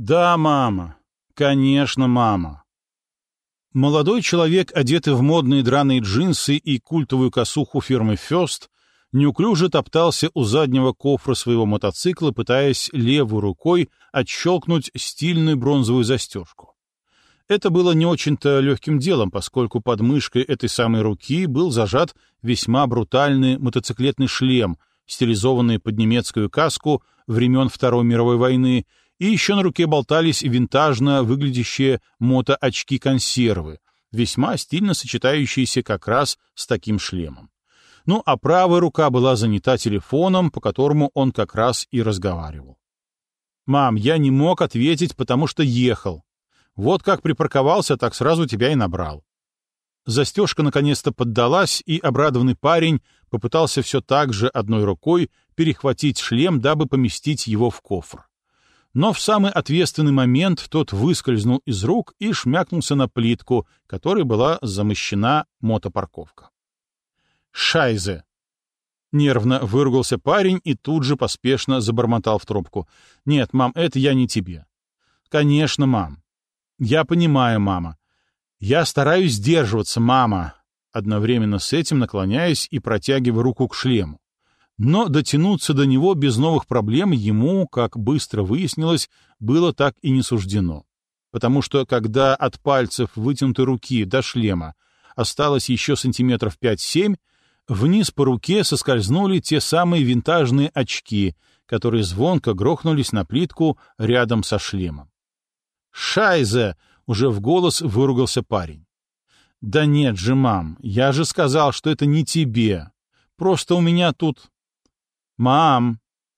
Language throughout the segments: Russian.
Да, мама. Конечно, мама. Молодой человек, одетый в модные драные джинсы и культовую косуху фирмы First, неуклюже топтался у заднего кофра своего мотоцикла, пытаясь левой рукой отщелкнуть стильную бронзовую застежку. Это было не очень-то легким делом, поскольку под мышкой этой самой руки был зажат весьма брутальный мотоциклетный шлем, стилизованный под немецкую каску времен Второй мировой войны, и еще на руке болтались винтажно выглядящие мотоочки-консервы, весьма стильно сочетающиеся как раз с таким шлемом. Ну, а правая рука была занята телефоном, по которому он как раз и разговаривал. «Мам, я не мог ответить, потому что ехал. Вот как припарковался, так сразу тебя и набрал». Застежка наконец-то поддалась, и обрадованный парень попытался все так же одной рукой перехватить шлем, дабы поместить его в кофр. Но в самый ответственный момент тот выскользнул из рук и шмякнулся на плитку, которой была замощена мотопарковка. «Шайзе!» Нервно выругался парень и тут же поспешно забормотал в трубку. «Нет, мам, это я не тебе». «Конечно, мам». «Я понимаю, мама». «Я стараюсь сдерживаться, мама», одновременно с этим наклоняясь и протягивая руку к шлему. Но дотянуться до него без новых проблем ему, как быстро выяснилось, было так и не суждено. Потому что, когда от пальцев вытянутой руки до шлема осталось еще сантиметров 5-7, вниз по руке соскользнули те самые винтажные очки, которые звонко грохнулись на плитку рядом со шлемом. «Шайзе!» — уже в голос выругался парень. «Да нет же, мам, я же сказал, что это не тебе. Просто у меня тут...» «Мам!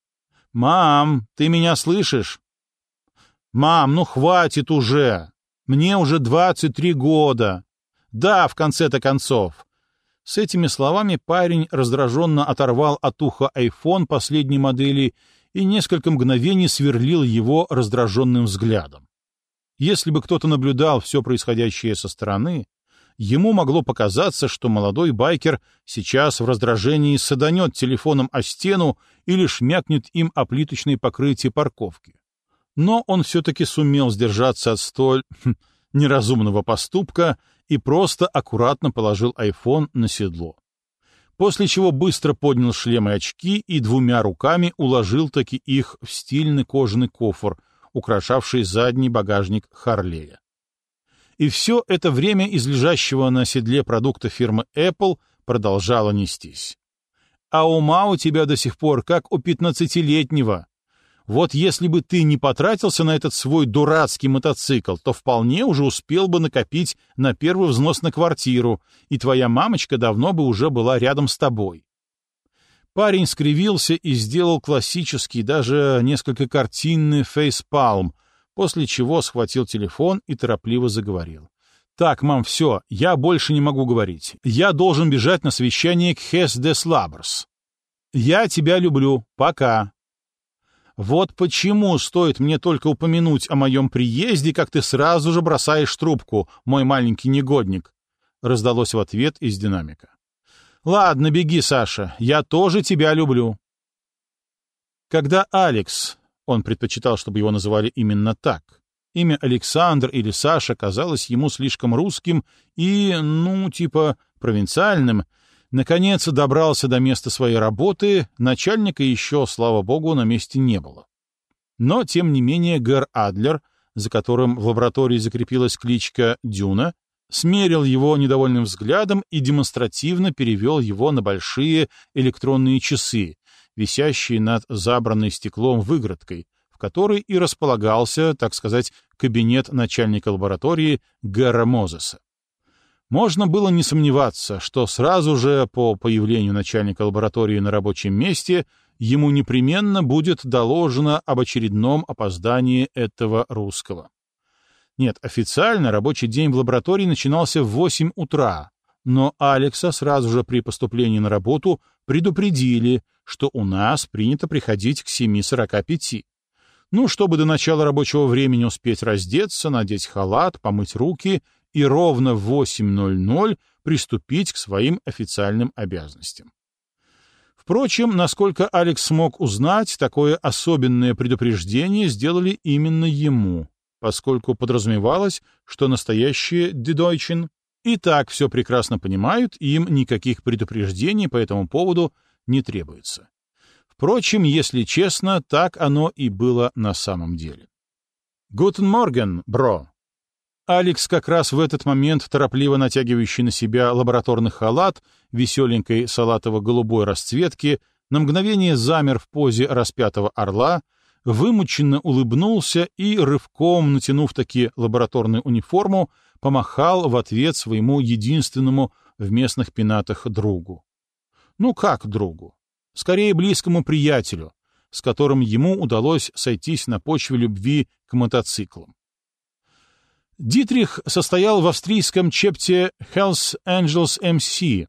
Мам, ты меня слышишь?» «Мам, ну хватит уже! Мне уже 23 года! Да, в конце-то концов!» С этими словами парень раздраженно оторвал от уха iPhone последней модели и несколько мгновений сверлил его раздраженным взглядом. Если бы кто-то наблюдал все происходящее со стороны, ему могло показаться, что молодой байкер сейчас в раздражении саданет телефоном о стену или шмякнет им о плиточное покрытие парковки. Но он все-таки сумел сдержаться от столь неразумного поступка и просто аккуратно положил iPhone на седло. После чего быстро поднял шлем и очки и двумя руками уложил таки их в стильный кожаный кофр, украшавший задний багажник Харлея. И все это время из лежащего на седле продукта фирмы Apple продолжало нестись. «А ума у тебя до сих пор, как у 15-летнего. Вот если бы ты не потратился на этот свой дурацкий мотоцикл, то вполне уже успел бы накопить на первый взнос на квартиру, и твоя мамочка давно бы уже была рядом с тобой». Парень скривился и сделал классический, даже несколько картинный фейспалм, после чего схватил телефон и торопливо заговорил. «Так, мам, все, я больше не могу говорить. Я должен бежать на совещание к Hess des Labors. Я тебя люблю. Пока». «Вот почему стоит мне только упомянуть о моем приезде, как ты сразу же бросаешь трубку, мой маленький негодник», — раздалось в ответ из динамика. «Ладно, беги, Саша, я тоже тебя люблю». Когда Алекс, он предпочитал, чтобы его называли именно так, имя Александр или Саша казалось ему слишком русским и, провинциальным, наконец добрался до места своей работы, начальника еще, слава богу, на месте не было. Но, тем не менее, Гэр Адлер, за которым в лаборатории закрепилась кличка Дюна, смерил его недовольным взглядом и демонстративно перевел его на большие электронные часы, висящие над забранной стеклом выгородкой, в которой и располагался, так сказать, кабинет начальника лаборатории Гэра Мозеса. Можно было не сомневаться, что сразу же по появлению начальника лаборатории на рабочем месте ему непременно будет доложено об очередном опоздании этого русского. Нет, официально рабочий день в лаборатории начинался в 8 утра, но Алекса сразу же при поступлении на работу предупредили, что у нас принято приходить к 7:45. Чтобы до начала рабочего времени успеть раздеться, надеть халат, помыть руки и ровно в 8:00 приступить к своим официальным обязанностям. Впрочем, насколько Алекс смог узнать, такое особенное предупреждение сделали именно ему, поскольку подразумевалось, что настоящие «Die и так все прекрасно понимают, и им никаких предупреждений по этому поводу не требуется. Впрочем, если честно, так оно и было на самом деле. «Guten Morgen, бро!» Алекс, как раз в этот момент торопливо натягивающий на себя лабораторный халат веселенькой салатово-голубой расцветки, на мгновение замер в позе распятого орла, вымученно улыбнулся и, рывком натянув таки лабораторную униформу, помахал в ответ своему единственному в местных пенатах другу. Ну как другу? Скорее близкому приятелю, с которым ему удалось сойтись на почве любви к мотоциклам. Дитрих состоял в австрийском чепте Hells Angels MC,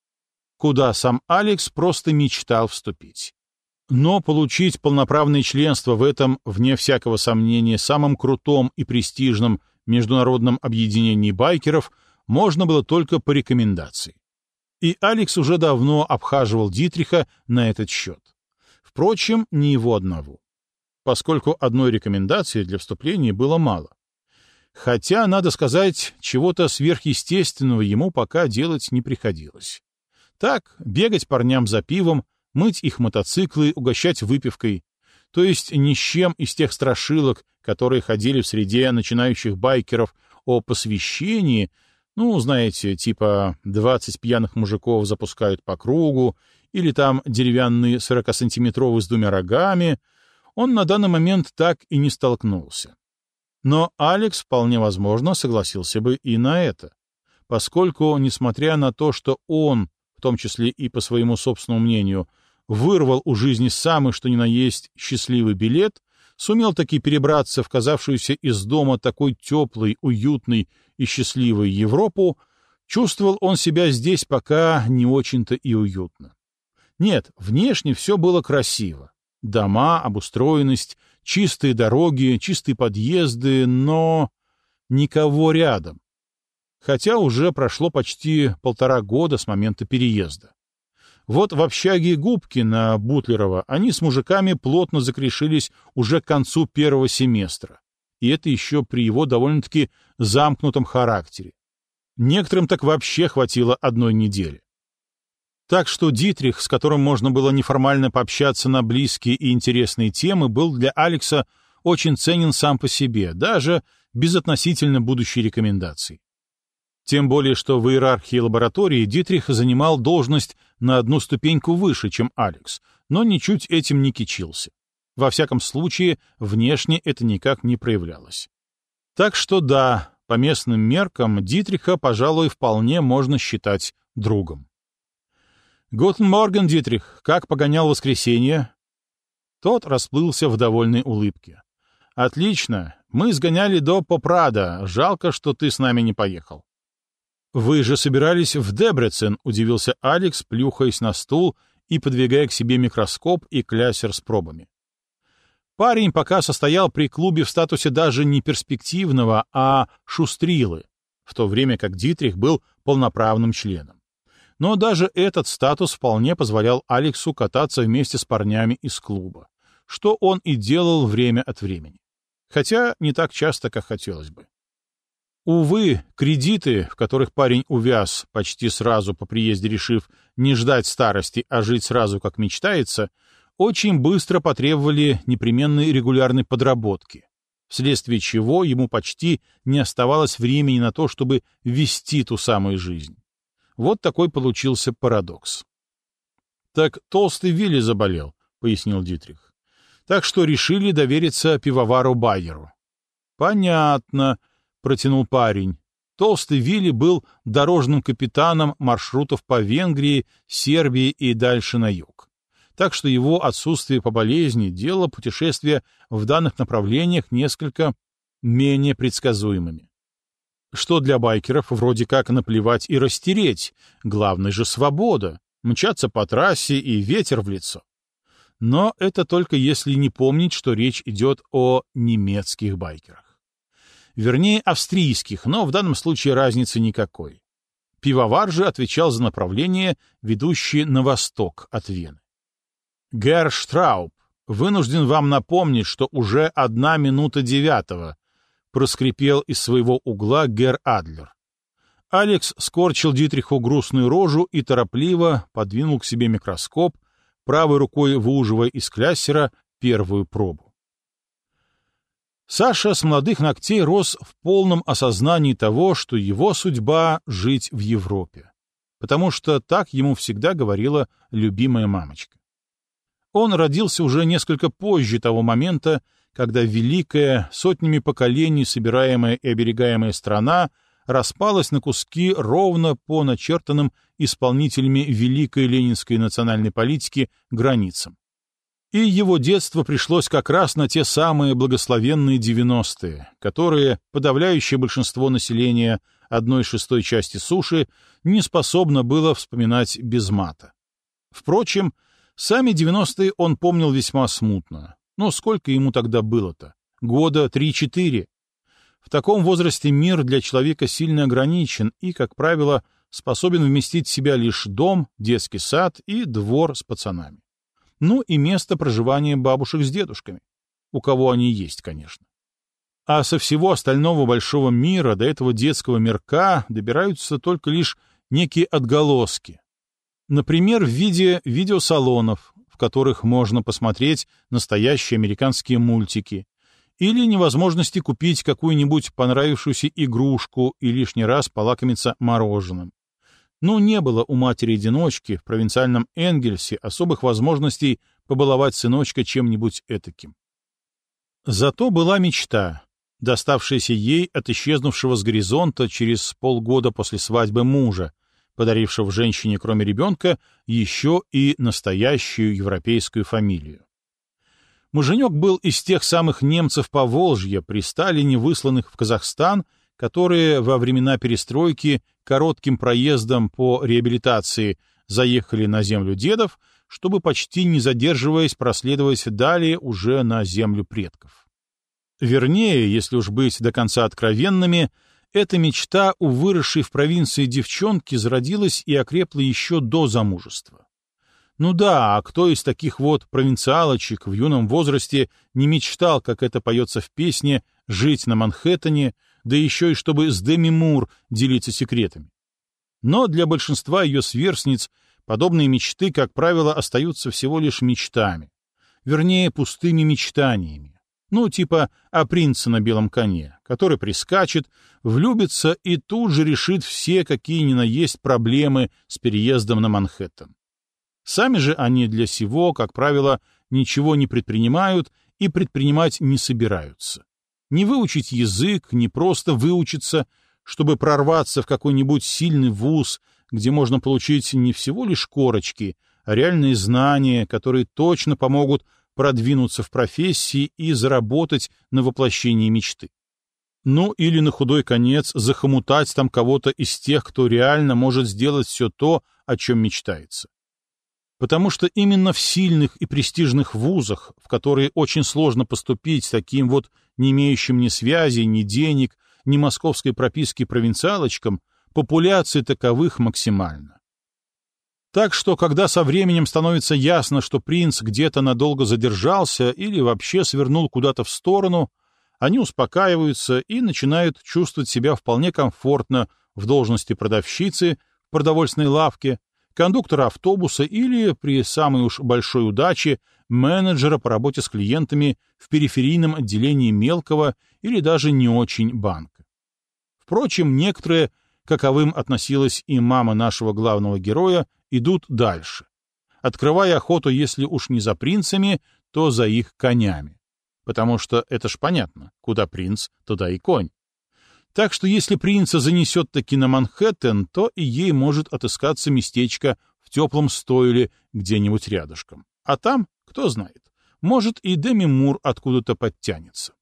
куда сам Алекс просто мечтал вступить. Но получить полноправное членство в этом, вне всякого сомнения, самом крутом и престижном международном объединении байкеров можно было только по рекомендации. И Алекс уже давно обхаживал Дитриха на этот счет. Впрочем, не его одного, поскольку одной рекомендации для вступления было мало. Хотя, надо сказать, чего-то сверхъестественного ему пока делать не приходилось. Так, бегать парням за пивом, мыть их мотоциклы, угощать выпивкой, то есть ни с чем из тех страшилок, которые ходили в среде начинающих байкеров о посвящении, ну, знаете, типа 20 пьяных мужиков запускают по кругу, или там деревянный 40-сантиметровый с двумя рогами, он на данный момент так и не столкнулся. Но Алекс, вполне возможно, согласился бы и на это, поскольку, несмотря на то, что он, в том числе и по своему собственному мнению, вырвал у жизни самый что ни на есть счастливый билет, сумел таки перебраться в казавшуюся из дома такой теплой, уютной и счастливой Европу, чувствовал он себя здесь пока не очень-то и уютно. Нет, внешне все было красиво. Дома, обустроенность, чистые дороги, чистые подъезды, но никого рядом. Хотя уже прошло почти 1,5 года с момента переезда. Вот в общаге Губки на Бутлерова они с мужиками плотно закрешились уже к концу первого семестра. И это еще при его довольно-таки замкнутом характере. Некоторым так вообще хватило 1 недели. Так что Дитрих, с которым можно было неформально пообщаться на близкие и интересные темы, был для Алекса очень ценен сам по себе, даже без относительно будущей рекомендации. Тем более, что в иерархии лаборатории Дитрих занимал должность на 1 ступеньку выше, чем Алекс, но ничуть этим не кичился. Во всяком случае, внешне это никак не проявлялось. Так что да, по местным меркам Дитриха, пожалуй, вполне можно считать другом. «Гутен Морген, Дитрих, как погонял воскресенье?» Тот расплылся в довольной улыбке. «Отлично, мы сгоняли до Попрада, жалко, что ты с нами не поехал». «Вы же собирались в Дебрецен», — удивился Алекс, плюхаясь на стул и подвигая к себе микроскоп и клясер с пробами. Парень пока состоял при клубе в статусе даже не перспективного, а шустрилы, в то время как Дитрих был полноправным членом. Но даже этот статус вполне позволял Алексу кататься вместе с парнями из клуба, что он и делал время от времени. Хотя не так часто, как хотелось бы. Увы, кредиты, в которых парень увяз, почти сразу по приезде решив не ждать старости, а жить сразу, как мечтается, очень быстро потребовали непременной регулярной подработки, вследствие чего ему почти не оставалось времени на то, чтобы вести ту самую жизнь. Вот такой получился парадокс. «Так толстый Вилли заболел», — пояснил Дитрих. «Так что решили довериться пивовару Байеру». «Понятно», — протянул парень. Толстый Вилли был дорожным капитаном маршрутов по Венгрии, Сербии и дальше на юг. Так что его отсутствие по болезни делало путешествия в данных направлениях несколько менее предсказуемыми. Что для байкеров вроде как наплевать и растереть, главное же свобода, мчаться по трассе и ветер в лицо. Но это только если не помнить, что речь идет о немецких байкерах. Вернее, австрийских, но в данном случае разницы никакой. Пивовар же отвечал за направление, ведущее на восток от Вены. «Герр Штрауб, вынужден вам напомнить, что уже 1:09, проскрипел из своего угла герр Адлер. Алекс скорчил Дитриху грустную рожу и торопливо подвинул к себе микроскоп, правой рукой выуживая из кляссера первую пробу. Саша с молодых ногтей рос в полном осознании того, что его судьба — жить в Европе, потому что так ему всегда говорила любимая мамочка. Он родился уже несколько позже того момента, когда великая, сотнями поколений собираемая и оберегаемая страна распалась на куски ровно по начертанным исполнителями великой ленинской национальной политики границам. И его детство пришлось как раз на те самые благословенные 90-е, которые подавляющее большинство населения 1/6 части суши не способно было вспоминать без мата. Впрочем, сами 90-е он помнил весьма смутно. Но сколько ему тогда было-то? Года 3-4. В таком возрасте мир для человека сильно ограничен и, как правило, способен вместить в себя лишь дом, детский сад и двор с пацанами. Ну и место проживания бабушек с дедушками. У кого они есть, конечно. А со всего остального большого мира до этого детского мирка добираются только лишь некие отголоски. Например, в виде видеосалонов, в которых можно посмотреть настоящие американские мультики, или невозможности купить какую-нибудь понравившуюся игрушку и лишний раз полакомиться мороженым. Но не было у матери-одиночки в провинциальном Энгельсе особых возможностей побаловать сыночка чем-нибудь этаким. Зато была мечта, доставшаяся ей от исчезнувшего с горизонта через полгода после свадьбы мужа, подарившего женщине, кроме ребенка, еще и настоящую европейскую фамилию. Муженек был из тех самых немцев Поволжья при Сталине, высланных в Казахстан, которые во времена перестройки коротким проездом по реабилитации заехали на землю дедов, чтобы почти не задерживаясь проследовать далее уже на землю предков. Вернее, если уж быть до конца откровенными, эта мечта у выросшей в провинции девчонки зародилась и окрепла еще до замужества. Ну да, а кто из таких вот провинциалочек в юном возрасте не мечтал, как это поется в песне, жить на Манхэттене, да еще и чтобы с Деми Мур делиться секретами? Но для большинства ее сверстниц подобные мечты, как правило, остаются всего лишь мечтами. Вернее, пустыми мечтаниями. Ну, типа о принце на белом коне, который прискачет, влюбится и тут же решит все, какие ни на есть проблемы с переездом на Манхэттен. Сами же они для сего, как правило, ничего не предпринимают и предпринимать не собираются. Не выучить язык, не просто выучиться, чтобы прорваться в какой-нибудь сильный вуз, где можно получить не всего лишь корочки, а реальные знания, которые точно помогут продвинуться в профессии и заработать на воплощении мечты. Ну или на худой конец захомутать там кого-то из тех, кто реально может сделать все то, о чем мечтается. Потому что именно в сильных и престижных вузах, в которые очень сложно поступить таким вот не имеющим ни связей, ни денег, ни московской прописки провинциалочкам, популяция таковых максимальна. Так что, когда со временем становится ясно, что принц где-то надолго задержался или вообще свернул куда-то в сторону, они успокаиваются и начинают чувствовать себя вполне комфортно в должности продавщицы в продовольственной лавке, кондуктора автобуса или, при самой уж большой удаче, менеджера по работе с клиентами в периферийном отделении мелкого или даже не очень банка. Впрочем, некоторые, каковым относилась и мама нашего главного героя, идут дальше, открывая охоту, если уж не за принцами, то за их конями. Потому что это ж понятно, куда принц, туда и конь. Так что если принца занесет таки на Манхэттен, то и ей может отыскаться местечко в теплом стойле где-нибудь рядышком. А там, кто знает, может и Деми Мур откуда-то подтянется.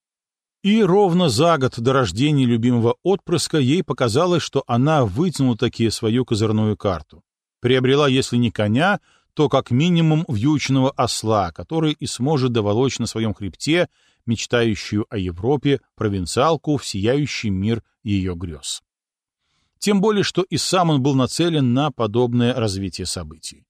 И ровно за год до рождения любимого отпрыска ей показалось, что она вытянула таки свою козырную карту. Приобрела, если не коня, то как минимум вьючного осла, который и сможет доволочь на своем хребте мечтающую о Европе провинциалку в сияющий мир ее грез. Тем более, что и сам он был нацелен на подобное развитие событий.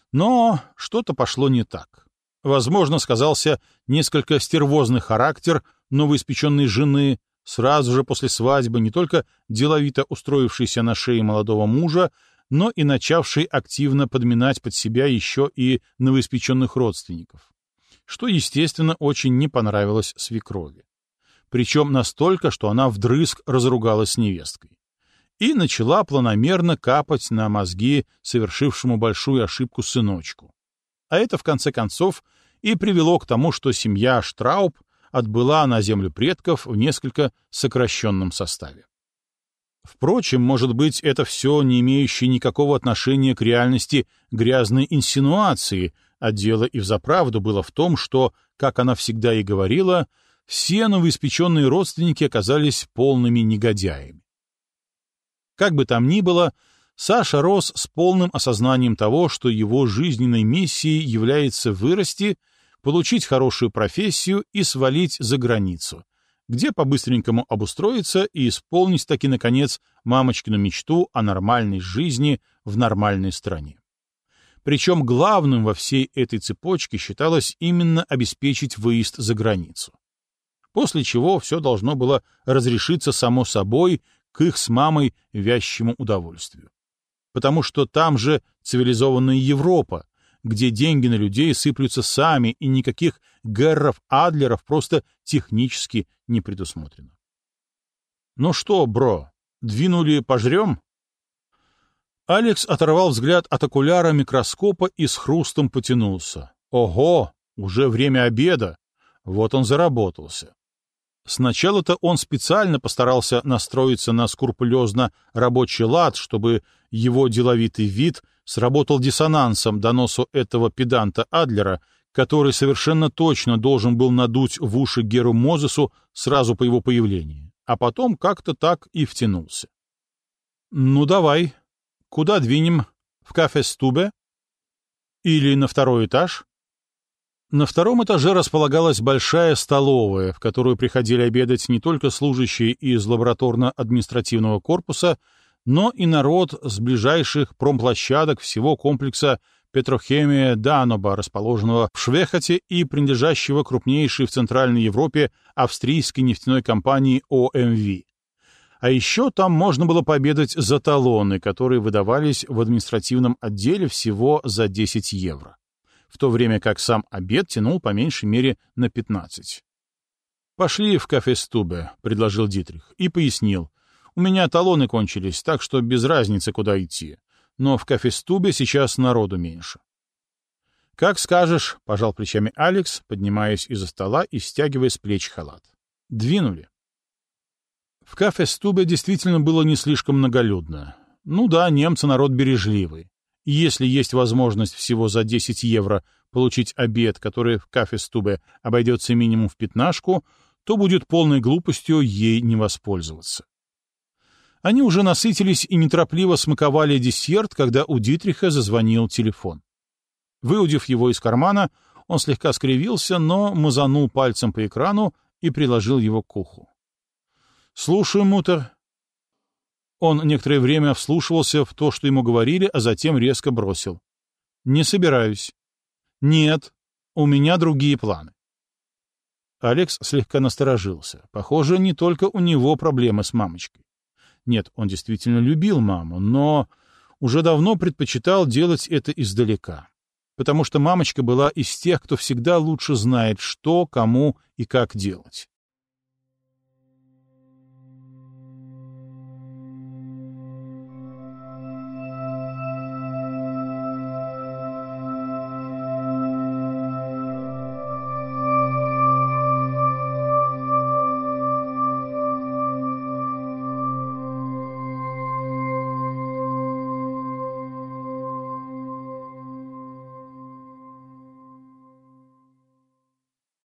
Но что-то пошло не так. Возможно, сказался несколько стервозный характер новоиспеченной жены, сразу же после свадьбы не только деловито устроившейся на шее молодого мужа, но и начавшей активно подминать под себя еще и новоиспеченных родственников, что, естественно, очень не понравилось свекрови. Причем настолько, что она вдрызг разругалась с невесткой и начала планомерно капать на мозги совершившему большую ошибку сыночку. А это, в конце концов, и привело к тому, что семья Штрауб отбыла на землю предков в несколько сокращенном составе. Впрочем, может быть, это все не имеющее никакого отношения к реальности грязной инсинуации, а дело и взаправду было в том, что, как она всегда и говорила, все новоиспеченные родственники оказались полными негодяями. Как бы там ни было, Саша рос с полным осознанием того, что его жизненной миссией является вырасти, получить хорошую профессию и свалить за границу, где по-быстренькому обустроиться и исполнить таки, наконец, мамочкину мечту о нормальной жизни в нормальной стране. Причем главным во всей этой цепочке считалось именно обеспечить выезд за границу. После чего все должно было разрешиться само собой к их с мамой вящему удовольствию. Потому что там же цивилизованная Европа, где деньги на людей сыплются сами, и никаких Герров-Адлеров просто технически не предусмотрено. «Ну что, бро, двинули пожрем?» Алекс оторвал взгляд от окуляра микроскопа и с хрустом потянулся. «Ого, уже время обеда!» Вот он заработался. Сначала-то он специально постарался настроиться на скрупулезно рабочий лад, чтобы его деловитый вид сработал диссонансом доносу этого педанта Адлера, который совершенно точно должен был надуть в уши Геру Мозесу сразу по его появлении, а потом как-то так и втянулся. «Ну давай, куда двинем? В кафе-стубе? Или на второй этаж?» На втором этаже располагалась большая столовая, в которую приходили обедать не только служащие из лабораторно-административного корпуса, но и народ с ближайших промплощадок всего комплекса Петрохемия Даноба, расположенного в Швехате и принадлежащего крупнейшей в Центральной Европе австрийской нефтяной компании ОМВ. А еще там можно было пообедать за талоны, которые выдавались в административном отделе всего за 10 евро, в то время как сам обед тянул по меньшей мере на 15. «Пошли в кафе-стубе», — предложил Дитрих, и пояснил. «У меня талоны кончились, так что без разницы, куда идти. Но в кафе-стубе сейчас народу меньше». «Как скажешь», — пожал плечами Алекс, поднимаясь из-за стола и стягивая с плеч халат. Двинули. В кафе-стубе действительно было не слишком многолюдно. Ну да, немцы народ бережливый. И если есть возможность всего за 10 евро получить обед, который в кафе-стубе обойдется минимум в 15, то будет полной глупостью ей не воспользоваться. Они уже насытились и неторопливо смаковали десерт, когда у Дитриха зазвонил телефон. Выудив его из кармана, он слегка скривился, но мазанул пальцем по экрану и приложил его к уху. «Слушаю, мутер». Он некоторое время вслушивался в то, что ему говорили, а затем резко бросил. «Не собираюсь». «Нет, у меня другие планы». Алекс слегка насторожился. Похоже, не только у него проблемы с мамочкой. Нет, он действительно любил маму, но уже давно предпочитал делать это издалека. Потому что мамочка была из тех, кто всегда лучше знает, что, кому и как делать.